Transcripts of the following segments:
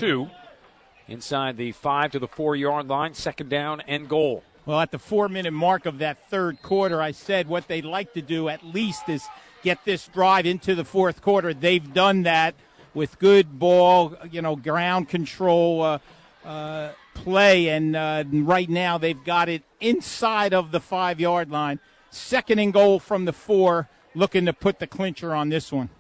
2 inside the 5 to the 4 yard line. Second down and goal. Well, at the 4-minute mark of that third quarter, I said what they'd like to do at least is get this drive into the fourth quarter. They've done that with good ball, ground control play, and right now they've got it inside of the 5-yard line. Second and goal from the 4, looking to put the clincher on this one.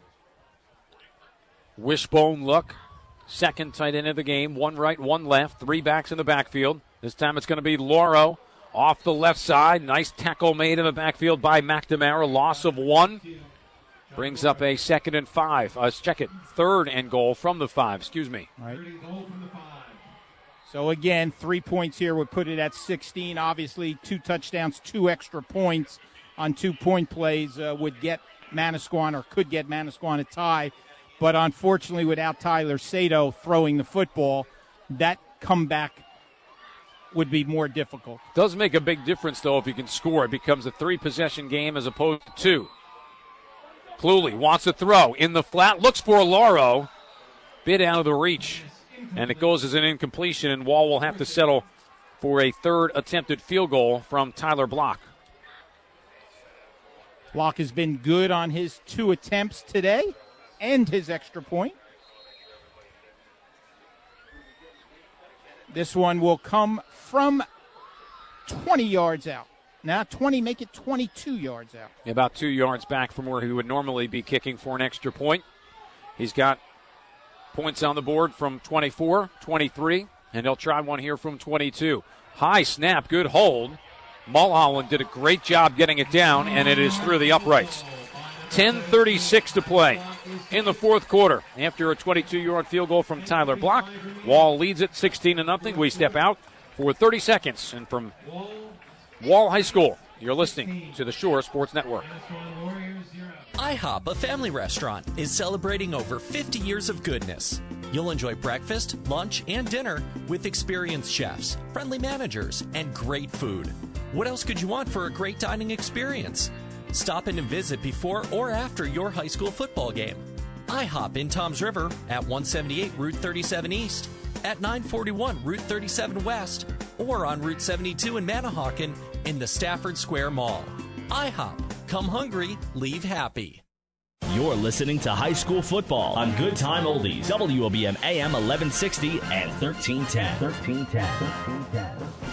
Wishbone look. Second tight end of the game. 1 right, 1 left. 3 backs in the backfield. This time it's going to be Lauro off the left side. Nice tackle made in the backfield by McNamara. Loss of 1. Brings up a 2nd and 5. Let's check it. 3rd and goal from the 5. Excuse me. Right. So, again, 3 points here would put it at 16. Obviously, 2 touchdowns, 2 extra points on 2-point plays would get Manasquan or could get Manasquan a tie. But unfortunately, without Tyler Sato throwing the football, that comeback would be more difficult. Does make a big difference, though, if you can score. It becomes a 3-possession game as opposed to 2. Cluley wants to throw in the flat, looks for Lauro. Bit out of the reach, and it goes as an incompletion, and Wall will have to settle for a 3rd attempted field goal from Tyler Block. Block has been good on his 2 attempts today and his extra point. This one will come from 20 yards out. Now 20, make it 22 yards out. About 2 yards back from where he would normally be kicking for an extra point. He's got points on the board from 24, 23, and he'll try one here from 22. High snap, good hold. Mulholland did a great job getting it down, and it is through the uprights. 10:36 to play in the fourth quarter. After a 22-yard field goal from Tyler Block, Wall leads it 16-0. We step out for 30 seconds. And from Wall High School, you're listening to the Shore Sports Network. IHOP, a family restaurant, is celebrating over 50 years of goodness. You'll enjoy breakfast, lunch, and dinner with experienced chefs, friendly managers, and great food. What else could you want for a great dining experience? Stop in and visit before or after your high school football game. IHOP in Toms River at 178 Route 37 East, at 941 Route 37 West, or on Route 72 in Manahawkin in the Stafford Square Mall. IHOP. Come hungry, leave happy. You're listening to high school football on Good Time Oldies, WOBM AM 1160 and 1310.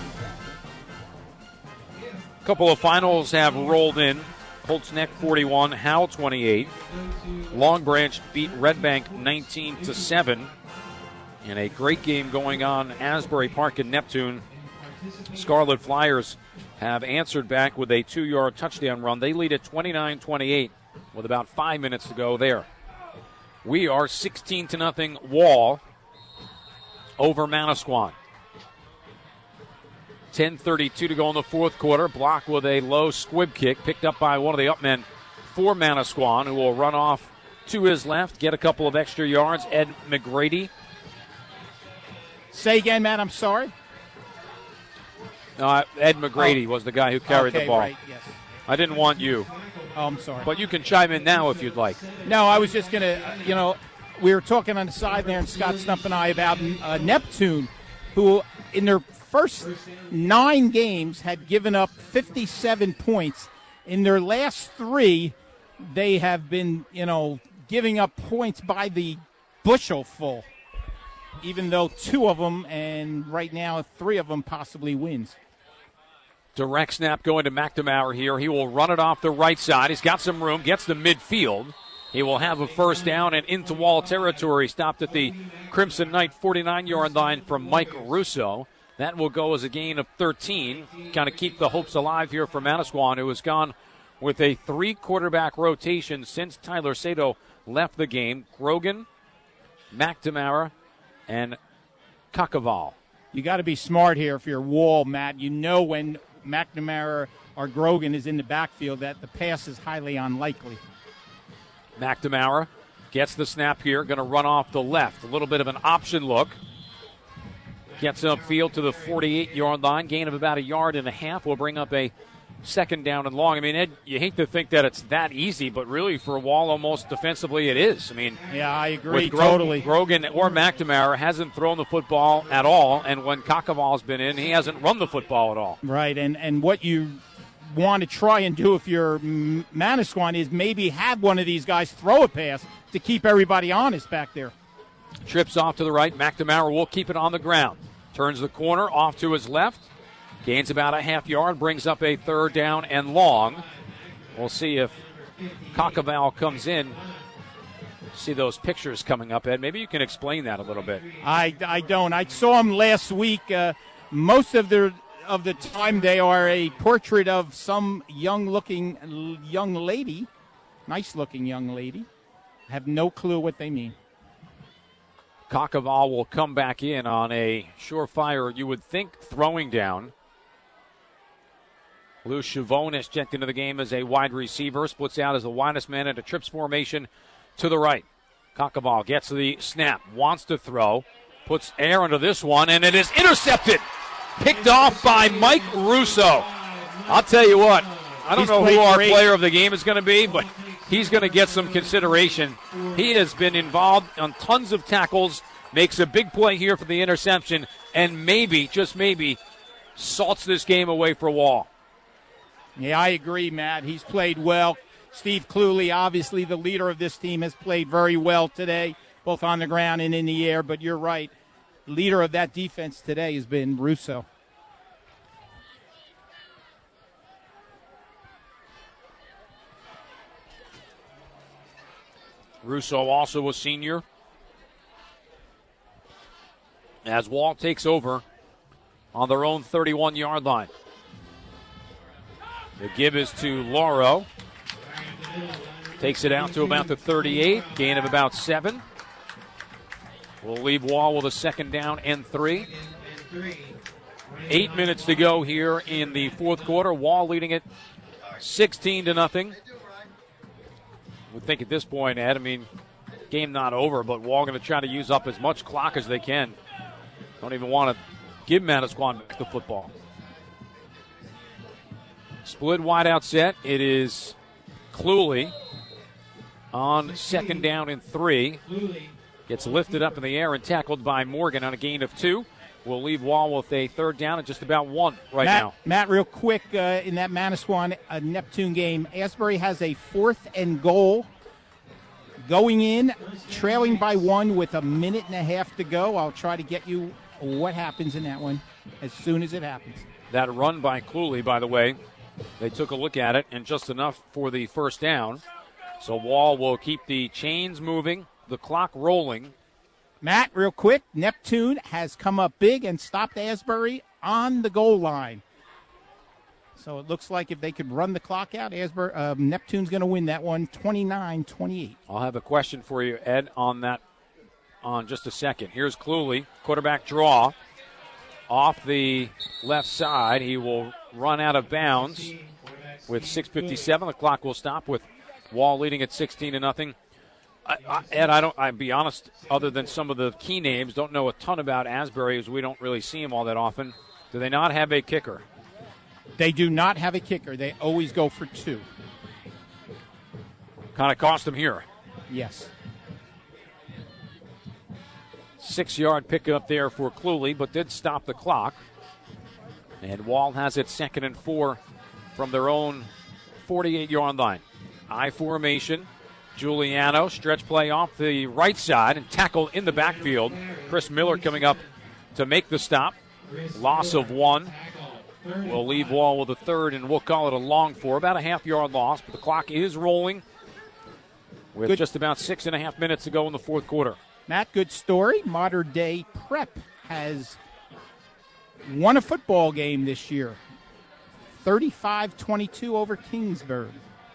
A couple of finals have rolled in. Colts Neck 41, Howell 28. Long Branch beat Red Bank 19-7. And a great game going on Asbury Park in Neptune. Scarlet Flyers have answered back with a 2-yard touchdown run. They lead at 29-28 with about 5 minutes to go there. We are 16-0 Wall over Manasquan. 10:32 to go in the fourth quarter. Block with a low squib kick picked up by one of the upmen for Manasquan, who will run off to his left, get a couple of extra yards. Ed McGrady. Say again, Matt, I'm sorry. Ed McGrady was the guy who carried the ball. Right, yes. I didn't want you. Oh, I'm sorry. But you can chime in now if you'd like. No, I was just going to, we were talking on the side there, and Scott Stump and I, about Neptune, who in their first 9 games had given up 57 points. In their last 3, they have been, giving up points by the bushel full, even though 2 of them, and right now 3 of them possibly wins. Direct snap going to McNamara here. He will run it off the right side. He's got some room, gets to midfield. He will have a first down and into Wall territory. Stopped at the Crimson Knight 49-yard line from Mike Russo. That will go as a gain of 13. Kind of keep the hopes alive here for Manasquan, who has gone with a 3-quarterback rotation since Tyler Sato left the game. Grogan, McNamara, and Kakaval. You got to be smart here if you're Wall, Matt. You know when McNamara or Grogan is in the backfield that the pass is highly unlikely. McNamara gets the snap here, going to run off the left. A little bit of an option look. Gets upfield to the 48-yard line. Gain of about 1.5 yards will bring up a second down and long. I mean, Ed, you hate to think that it's that easy, but really for Wall almost defensively it is. I mean, yeah, I agree totally. Grogan or McNamara hasn't thrown the football at all, and when Kakoval's been in, he hasn't run the football at all. Right, and what you want to try and do if you're Manasquan is maybe have one of these guys throw a pass to keep everybody honest back there. Trips off to the right. McNamara will keep it on the ground. Turns the corner off to his left. Gains about a half yard, brings up a third down and long. We'll see if Kakoval comes in. See those pictures coming up, Ed. Maybe you can explain that a little bit. I don't. I saw him last week. Most of the time they are a portrait of some young-looking young lady, nice-looking young lady. I have no clue what they mean. Kakoval will come back in on a surefire, you would think, throwing down. Lou Chavonis checked into the game as a wide receiver, splits out as the widest man in a trips formation to the right. Kakoval gets the snap, wants to throw, puts air into this one, and it is intercepted. Picked off by Mike Russo. I'll tell you what, I don't know who our player of the game is going to be, but he's going to get some consideration. He has been involved on tons of tackles, makes a big play here for the interception, and maybe, just maybe, salts this game away for Wall. Yeah, I agree, Matt. He's played well. Steve Cluley, obviously the leader of this team, has played very well today, both on the ground and in the air. But you're right. Leader of that defense today has been Russo. Russo also a senior. As Wall takes over on their own 31-yard line. The give is to Lauro. Takes it out to about the 38. Gain of about 7. We'll leave Wall with a second down and 3. 8 minutes to go here in the fourth quarter. Wall leading it 16-0. Would think at this point, Ed, I mean, game not over, but Wall going to try to use up as much clock as they can. Don't even want to give Manasquan back the football. Split wide out set. It is Cluley on second down and 3. Gets lifted up in the air and tackled by Morgan on a gain of 2. We'll leave Wall with a third down and just about 1 now. Matt, real quick, in that Manasquan Neptune game, Asbury has a 4th and goal going in, trailing by 1 with a minute and a half to go. I'll try to get you what happens in that one as soon as it happens. That run by Cluley, by the way, they took a look at it, and just enough for the first down. So Wall will keep the chains moving, the clock rolling. Matt, real quick, Neptune has come up big and stopped Asbury on the goal line. So it looks like if they could run the clock out, Neptune's going to win that one 29-28. I'll have a question for you, Ed, on that on just a second. Here's Cluley, quarterback draw. Off the left side, he will run out of bounds with 6:57. The clock will stop with Wall leading at 16-0. Ed, I'll be honest, other than some of the key names, don't know a ton about Asbury as we don't really see him all that often. Do they not have a kicker? They do not have a kicker. They always go for 2. Kind of cost them here. Yes. 6-yard pickup there for Cluley, but did stop the clock. And Wall has it 2nd and 4 from their own 48-yard line. I formation. Giuliano, stretch play off the right side and tackle in the backfield. Chris Miller coming up to make the stop. Loss of 1. We'll leave Wall with a third, and we'll call it a long 4. About a half-yard loss, but the clock is rolling with just about 6.5 minutes to go in the fourth quarter. Matt, good story. Modern Day Prep has won a football game this year. 35-22 over Kingsburg.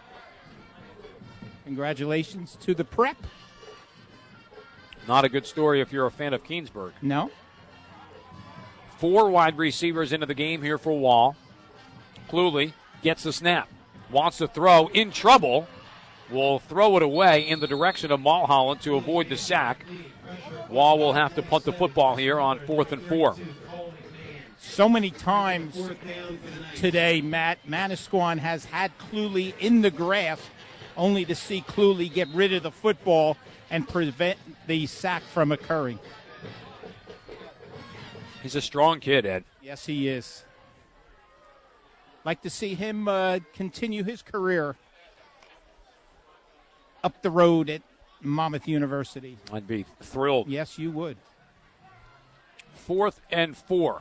Congratulations to the Prep. Not a good story if you're a fan of Kingsburg. No. 4 wide receivers into the game here for Wall. Cluley gets the snap. Wants to throw. In trouble. Will throw it away in the direction of Mulholland to avoid the sack. Wall will have to punt the football here on 4th and 4. so many times today, Matt, Manasquan has had Cluley in the grass only to see Cluley get rid of the football and prevent the sack from occurring. He's a strong kid, Ed. Yes, he is. Like to see him continue his career up the road at Monmouth University. I'd be thrilled. Yes, you would. 4th and 4.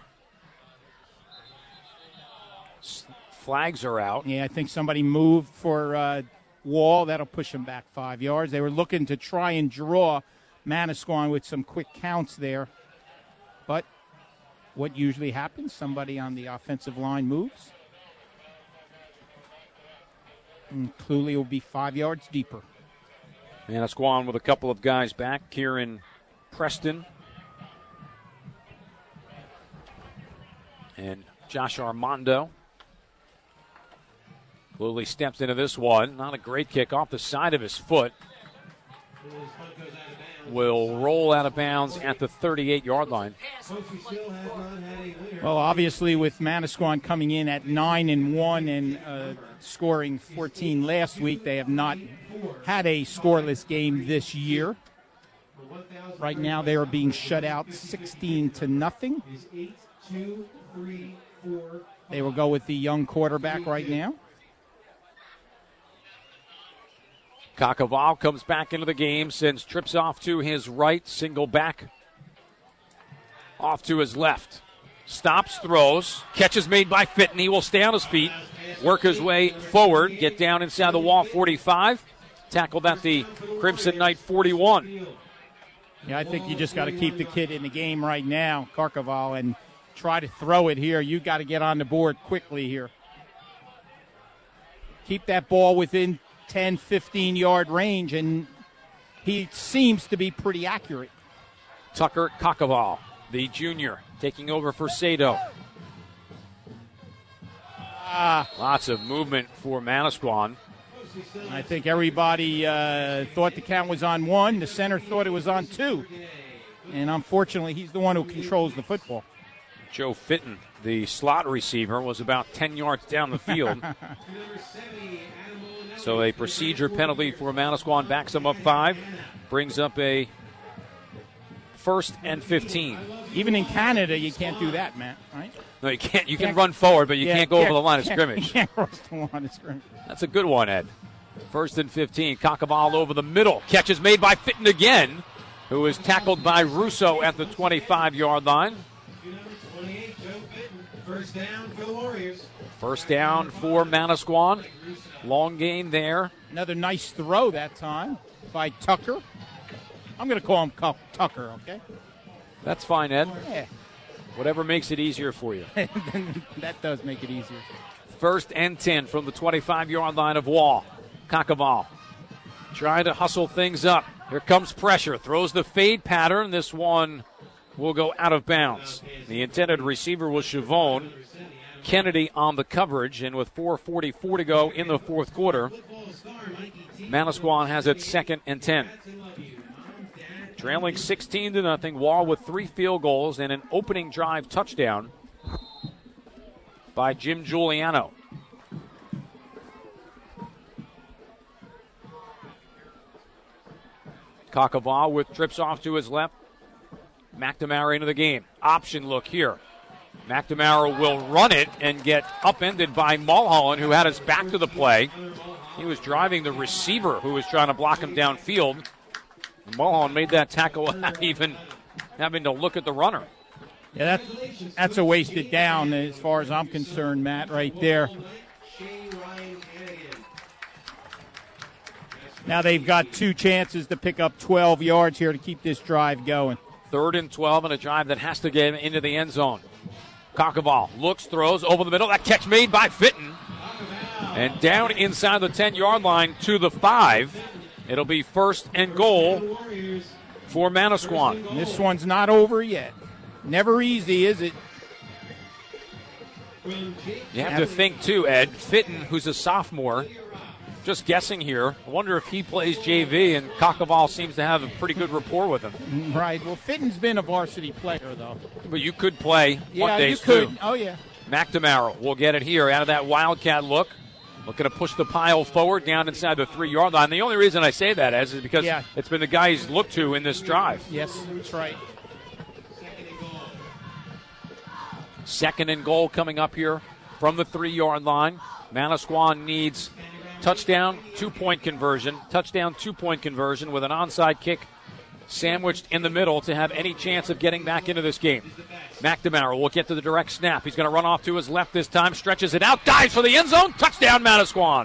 Flags are out. Yeah, I think somebody moved for Wall. That'll push him back 5 yards. They were looking to try and draw Manasquan with some quick counts there. But what usually happens, somebody on the offensive line moves. And Cluley will be 5 yards deeper. Manasquan with a couple of guys back. Kieran Preston and Josh Armando. Cluley steps into this one. Not a great kick off the side of his foot. Will roll out of bounds at the 38-yard line. Well, obviously with Manasquan coming in at 9-1 and scoring 14 last week, they have not had a scoreless game this year. Right now they are being shut out 16-0. They will go with the young quarterback right now. Kakaval comes back into the game, sends trips off to his right, single back off to his left. Stops, throws, catches made by Fitton. He will stay on his feet, work his way forward, get down inside the wall 45, tackled at the Crimson Knight 41. Yeah, I think you just got to keep the kid in the game right now, Kakaval, and try to throw it here. You got to get on the board quickly here. Keep that ball within 10, 15-yard range, and he seems to be pretty accurate. Tucker Kakaval, the junior, taking over for Sato. Lots of movement for Manasquan. I think everybody thought the count was on 1. The center thought it was on 2. And unfortunately, he's the one who controls the football. Joe Fitton, the slot receiver, was about 10 yards down the field. So a procedure penalty for Manasquan backs him up 5, brings up a 1st and 15. Even in Canada, you can't do that, Matt, right? No, you can't. You can run forward, but you can't go over the line of scrimmage. You can't cross the line of scrimmage. That's a good one, Ed. 1st and 15. Kakaval over the middle. Catch is made by Fitton again, who is tackled by Russo at the 25-yard line. First down for the Warriors. First down for Manasquan. Long gain there. Another nice throw that time by Tucker. I'm going to call him Tucker, okay? That's fine, Ed. Yeah. Whatever makes it easier for you. That does make it easier. 1st and 10 from the 25-yard line of Wall. Kakaval trying to hustle things up. Here comes pressure. Throws the fade pattern. This one will go out of bounds. The intended receiver was Chavone. Kennedy on the coverage, and with 4:44 to go in the fourth quarter, Manasquan has it 2nd and 10. Trailing 16-0, Wall with 3 field goals and an opening drive touchdown by Jim Giuliano. Kakaval with trips off to his left. McNamara into the game. Option look here. McNamara will run it and get upended by Mulholland, who had his back to the play. He was driving the receiver who was trying to block him downfield. Mulholland made that tackle without even having to look at the runner. Yeah, that's a wasted down as far as I'm concerned, Matt, right there. Now they've got 2 chances to pick up 12 yards here to keep this drive going. 3rd and 12 and a drive that has to get into the end zone. Kakaval looks, throws over the middle. That catch made by Fitton. And down inside the 10-yard line to the 5. It'll be 1st and goal for Manasquan. This one's not over yet. Never easy, is it? You have to think, too, Ed. Fitton, who's a sophomore, just guessing here. I wonder if he plays JV, and Kokoval seems to have a pretty good rapport with him. Right. Well, Fitton's been a varsity player, though. But you could play Mondays, you could. too. Oh, yeah. McNamara will get it here out of that Wildcat look. Looking to push the pile forward down inside the 3-yard line. The only reason I say that is because it's been the guy he's looked to in this drive. Yes, that's right. 2nd and goal coming up here from the 3-yard line. Manasquan needs touchdown, 2-point conversion. Touchdown, 2-point conversion with an onside kick sandwiched in the middle to have any chance of getting back into this game. McNamara will get to the direct snap. He's going to run off to his left this time, stretches it out, dives for the end zone. Touchdown, Manasquan.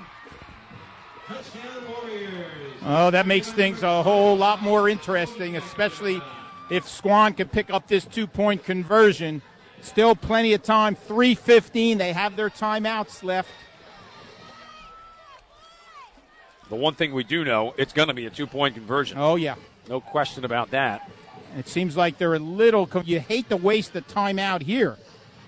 Oh, that makes things a whole lot more interesting, especially if Squan can pick up this 2-point conversion. Still plenty of time, 3:15. They have their timeouts left. The one thing we do know, it's going to be a 2-point conversion. Oh, yeah. No question about that. It seems like they're a little, you hate to waste the timeout here.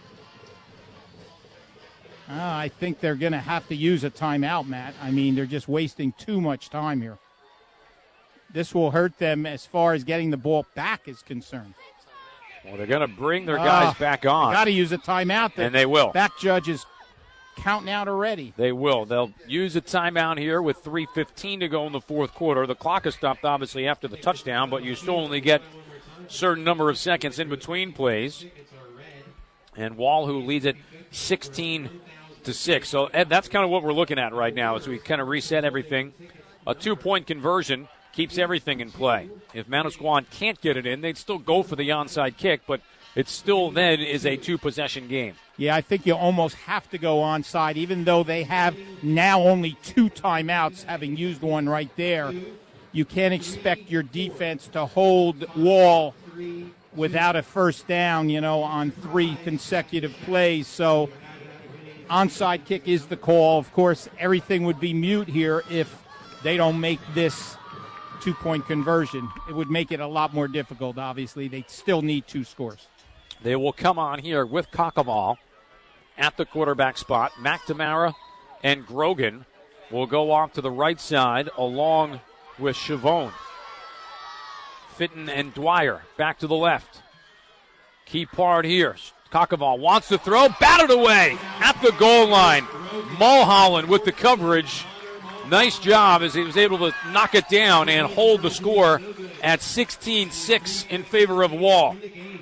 I think they're going to have to use a timeout, Matt. I mean, they're just wasting too much time here. This will hurt them as far as getting the ball back is concerned. Well, they're going to bring their guys back on. Got to use a timeout. And they will. Back judge is counting out already. They will. They'll use a timeout here with 3:15 to go in the fourth quarter. The clock is stopped, obviously, after the touchdown, but you still only get a certain number of seconds in between plays. And Wall, who leads it 16-6. So, Ed, that's kind of what we're looking at right now as we kind of reset everything. A 2-point conversion keeps everything in play. If Manasquan can't get it in, they'd still go for the onside kick, but it still then is a 2-possession game. Yeah, I think you almost have to go onside, even though they have now only 2 timeouts, having used one right there. You can't expect your defense to hold Wall without a first down, on 3 consecutive plays. So onside kick is the call. Of course, everything would be mute here if they don't make this 2-point conversion. It would make it a lot more difficult, obviously. They still need 2 scores. They will come on here with Kokoval at the quarterback spot. McNamara and Grogan will go off to the right side along with Chavone. Fitton and Dwyer back to the left. Key part here. Kokoval wants to throw, batted away at the goal line. Mulholland with the coverage. Nice job as he was able to knock it down and hold the score at 16-6 in favor of Wall.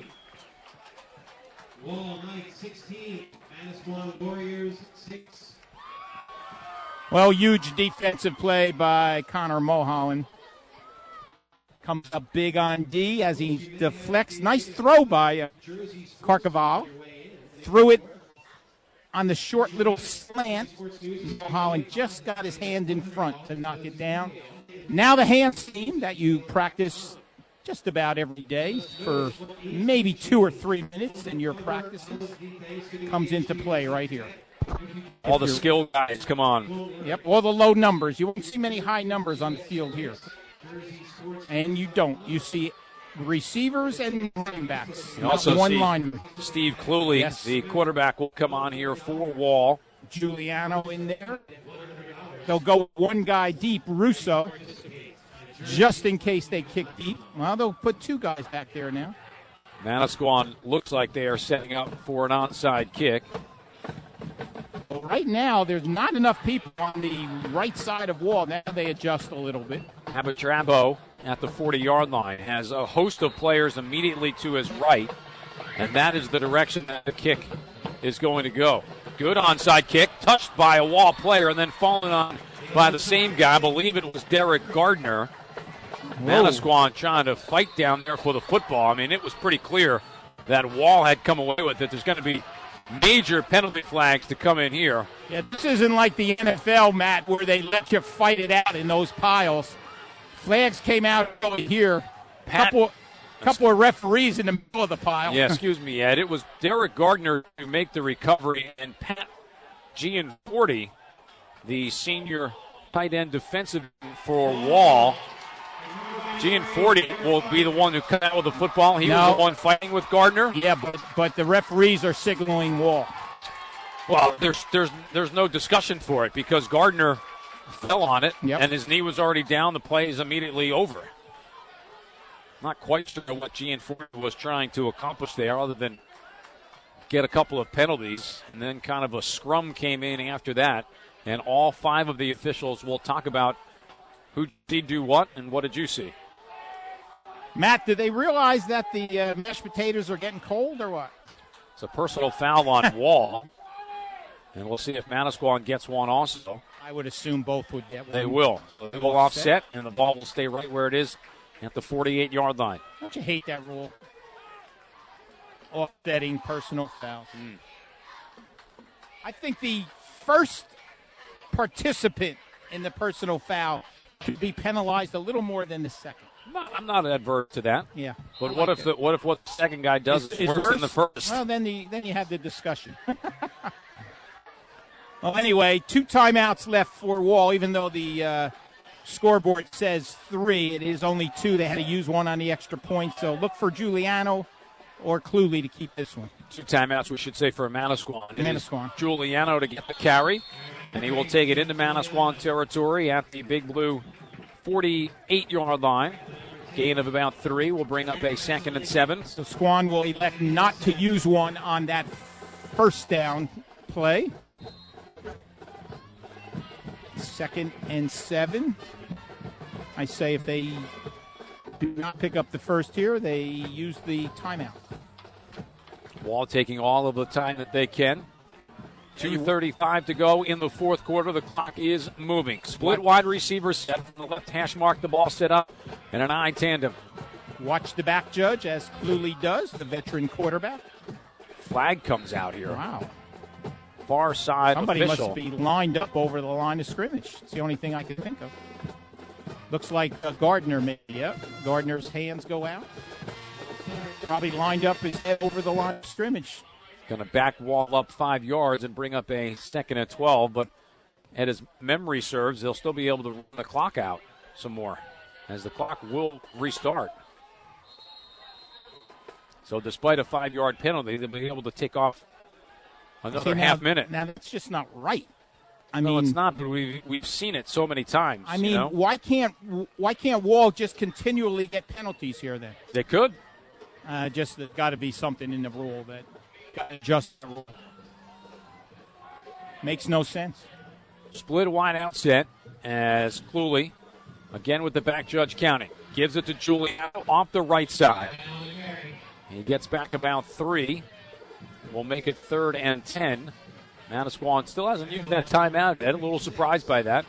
Wall Knights 16, Manasquan Warriors 6. Well, huge defensive play by Connor Mulholland. Comes up big on D as he deflects. Nice throw by Kokoval. Threw it on the short little slant. Mulholland just got his hand in front to knock it down. Now the hand scheme that you practice just about every day for maybe 2 or 3 minutes in your practices comes into play right here. All the skill guys come on. Yep, all the low numbers. You won't see many high numbers on the field here. And you don't. You see receivers and running backs. You also one see lineman. Steve Cluley, Yes. the quarterback, will come on here for Wall. Giuliano in there. They'll go one guy deep, Russo, just in case they kick deep. Well, they'll put 2 guys back there now. Manasquan looks like they are setting up for an onside kick. Well, right now, there's not enough people on the right side of Wall. Now they adjust a little bit. Habitrabo at the 40-yard line has a host of players immediately to his right, and that is the direction that the kick is going to go. Good onside kick, touched by a Wall player, and then fallen on by the same guy. I believe it was Derek Gardner. Manasquan trying to fight down there for the football. I mean, it was pretty clear that Wall had come away with it. There's going to be major penalty flags to come in here. Yeah, this isn't like the NFL, Matt, where they let you fight it out in those piles. Flags came out over here. Couple of referees in the middle of the pile. Yeah, excuse me, Ed. It was Derek Gardner to make the recovery, and Pat Gianforte, the senior tight end defensive for Wall. Gianforte will be the one who cut out with the football. He was the one fighting with Gardner. Yeah, but the referees are signaling Wall. Well, there's no discussion for it because Gardner fell on it, Yep. and his knee was already down. The play is immediately over. Not quite sure what Gianforte was trying to accomplish there other than get a couple of penalties, and then kind of a scrum came in after that, and all 5 of the officials will talk about who did do what and what did you see. Matt, do they realize that the mashed potatoes are getting cold or what? It's a personal foul on Wall, and we'll see if Manasquan gets one also. I would assume both would get one. They will. They will offset, and the ball will stay right where it is at the 48-yard line. Don't you hate that rule? Offsetting personal fouls. I think the first participant in the personal foul should be penalized a little more than the second. I'm not adverse to that. Yeah. But what if what the second guy does is worse than the first? Well, then you have the discussion. Well, anyway, 2 timeouts left for Wall, even though the scoreboard says 3. It is only 2. They had to use one on the extra point. So look for Giuliano or Cluley to keep this one. 2 timeouts, we should say, for Manasquan. Manasquan. Giuliano to get the carry, and he will take it into Manasquan territory at the Big Blue 48-yard line. Gain of about 3 will bring up a 2nd and 7. So Squan will elect not to use one on that first down play. 2nd and 7. I say if they do not pick up the first here, they use the timeout. Wall taking all of the time that they can. 2:35 to go in the fourth quarter. The clock is moving. Split wide receiver set from the left hash mark. The ball set up in an I tandem. Watch the back judge, as Cluley does, the veteran quarterback. Flag comes out here. Wow. Far side Somebody official. must be lined up over the line of scrimmage. It's the only thing I can think of. Looks like Gardner, maybe. Yep. Gardner's hands go out. Probably lined up his head over the line of scrimmage. Going to back Wall up 5 yards and bring up a 2nd and 12. But as memory serves, they'll still be able to run the clock out some more, as the clock will restart. So despite a 5-yard penalty, they'll be able to take off another half minute. Now, that's just not right. I No, mean, it's not, but we've seen it so many times. I mean, you know? why can't Wall just continually get penalties here then? They could. Just there's got to be something in the rule that got to adjust the rule. Makes no sense. Split wide out set as Cluley, again with the back judge counting, gives it to Giuliano off the right side. He gets back about 3. We'll make it 3rd and 10. Manasquan still hasn't used that timeout yet. A little surprised by that.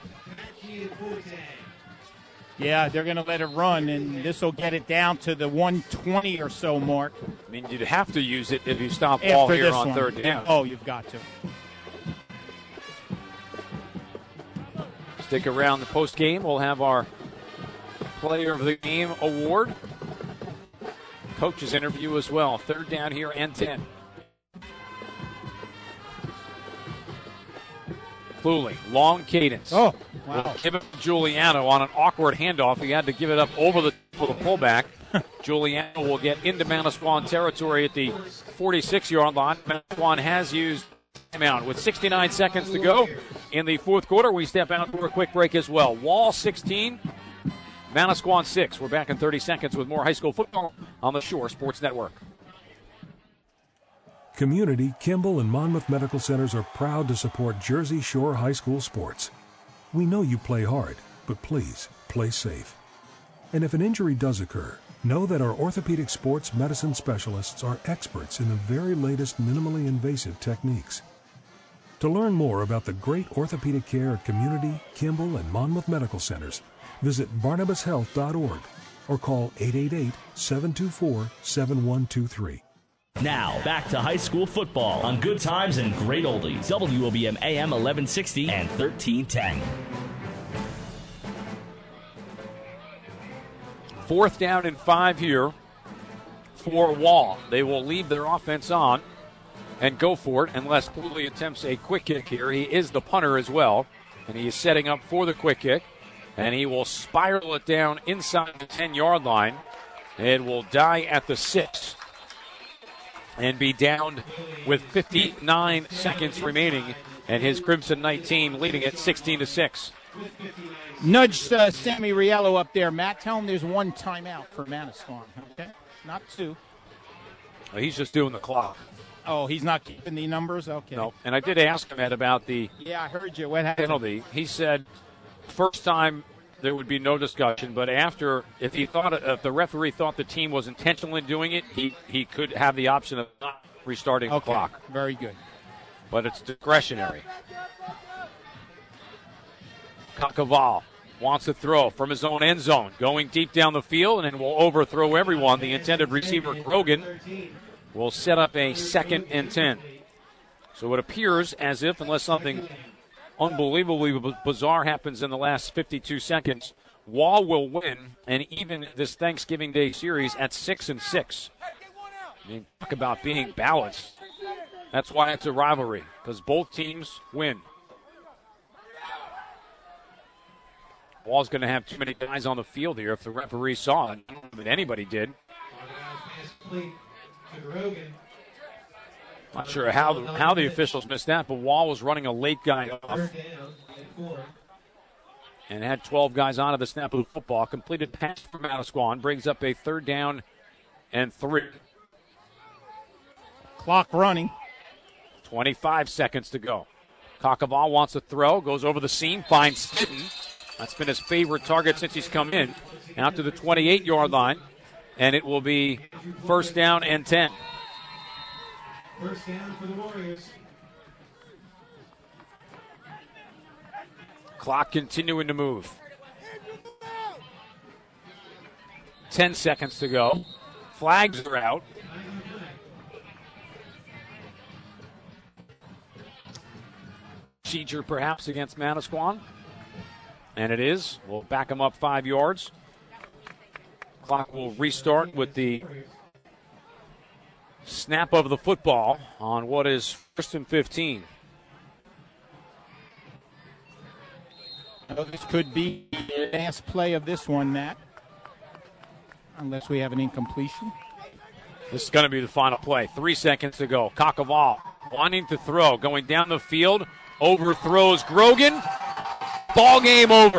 Yeah, they're going to let it run, and this will get it down to the 120 or so mark. I mean, you'd have to use it if you stop Wall After here this on one. 3rd down. Oh, you've got to. Stick around the post game. We'll have our Player of the Game award. Coach's interview as well. 3rd down here and 10. Cluley, long cadence. Oh, wow. Will give it to Giuliano on an awkward handoff. He had to give it up over the pullback. Giuliano will get into Manasquan territory at the 46-yard line. Manasquan has used timeout with 69 seconds to go in the fourth quarter. We step out for a quick break as well. Wall 16, Manasquan 6. We're back in 30 seconds with more high school football on the Shore Sports Network. Community, Kimball, and Monmouth Medical Centers are proud to support Jersey Shore High School sports. We know you play hard, but please, play safe. And if an injury does occur, know that our orthopedic sports medicine specialists are experts in the very latest minimally invasive techniques. To learn more about the great orthopedic care at Community, Kimball, and Monmouth Medical Centers, visit barnabashealth.org or call 888-724-7123. Now, back to high school football on Good Times and Great Oldies. WOBM AM 1160 and 1310. 4th down and 5 here for Wall. They will leave their offense on and go for it unless Cluley attempts a quick kick here. He is the punter as well, and he is setting up for the quick kick. And he will spiral it down inside the 10-yard line. It will die at the 6 and be downed with 59 seconds remaining, and his Crimson Knight team leading it 16-6. Nudge Sammy Riello up there. Matt, tell him there's one timeout for Manasquan, okay? Not two. Well, he's just doing the clock. Oh, he's not keeping the numbers? Okay. No, and I did ask him, Ed, about the Yeah, I heard you. What happened? penalty. He said first time there would be no discussion, but after, if the referee thought the team was intentionally doing it, he could have the option of not restarting the clock. Very good. But it's discretionary. Kakoval wants to throw from his own end zone, going deep down the field, and will overthrow everyone. The intended receiver, Grogan, will set up a 2nd and 10. So it appears as if, unless something unbelievably bizarre happens in the last 52 seconds, Wall will win and even this Thanksgiving Day series at 6-6. I mean, talk about being balanced. That's why it's a rivalry, because both teams win. Wall's going to have too many guys on the field here if the referee saw it. I don't know that anybody did. Not sure how the officials missed that, but Wall was running a late guy off and had 12 guys on at the snap of the football. Completed pass from Manasquan brings up a 3rd down and 3. Clock running. 25 seconds to go. Kakoval wants to throw, goes over the seam, finds Sitton. That's been his favorite target since he's come in. Out to the 28-yard line, and it will be 1st down and 10. First down for the Warriors. Clock continuing to move. 10 seconds to go. Flags are out. Procedure perhaps against Manasquan. And it is. We'll back him up 5 yards. Clock will restart with the snap of the football on what is 1st and 15. Oh, this could be the last play of this one, Matt. Unless we have an incompletion. This is going to be the final play. 3 seconds to go. Kakoval wanting to throw. Going down the field. Overthrows Grogan. Ball game over.